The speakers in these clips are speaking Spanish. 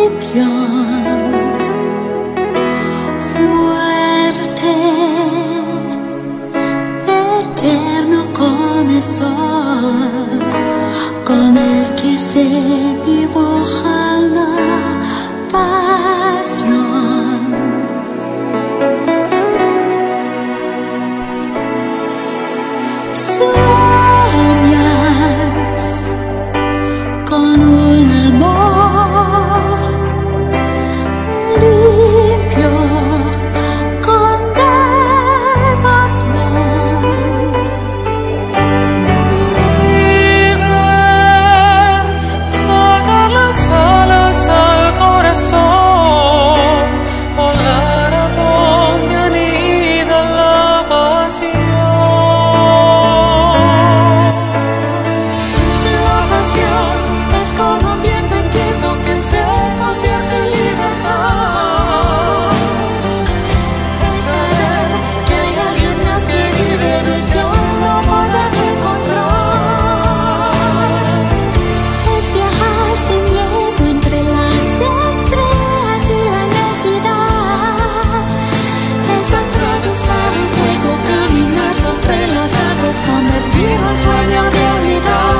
fuerte, eterno como el sol, con el que se dibuja la pasión. Sueñas con un amor limpio, con devoción. Libre, saca las alas al corazón, volar a donde anida la pasión. La pasión es como un viento inquieto que se convierte en libertad. Es saber que hay alguien más que vive deseando poderte encontrar. Es viajar sin miedo entre las estrellas y la inmensidad. Es atravesar el fuego, caminar sobre las aguas, convertir un sueño en realidad.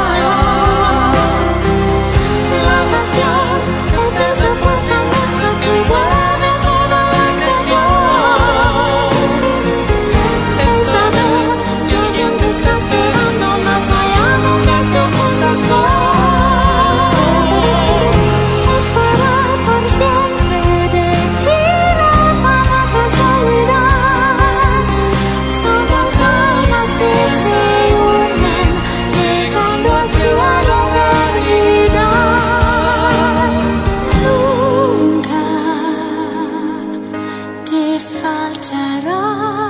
La pasión es esa fuerza inmensa que mueve toda la creación. Es saber que alguien te está esperando más allá donde se oculta el sol. Esperar por siempre de ti no para la casualidad. Son dos almas que se unen, llegando así a la eternidad. Nunca te faltará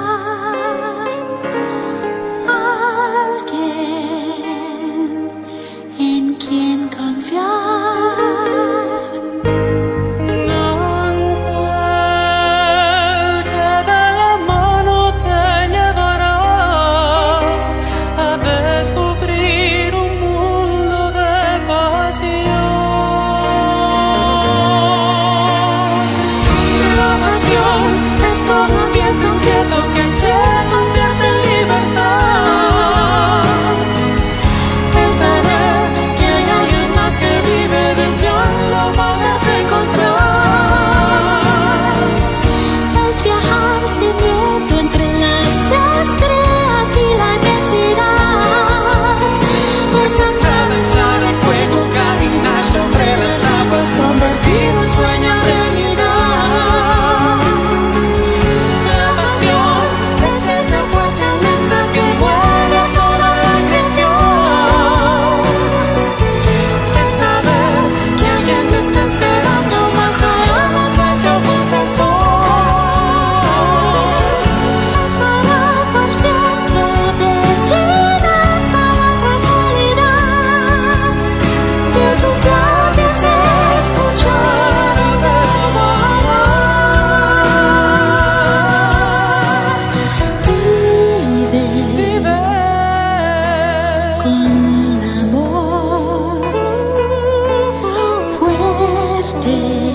alguien en quien confiar. Ángel que de la mano te llevará a descubrir un mundo de pasión. La pasión es como un viento inquieto que se convierte en libertad. Es saber que hay alguien más que vive deseando poderte encontrar. Es viajar sin miedo entre las estrellas y la inmensidad. Es atravesar el fuego, caminar sobre las aguas, convertir un sueño en realidad. La pasión es esa fuerza inmensa que mueve toda la creación. Es saber que alguien te está esperando más allá donde se oculta el sol. Esperar por siempre de ti no para la casualidad. De tus labios escuchar el verbo amar. Vive con un amor fuerte.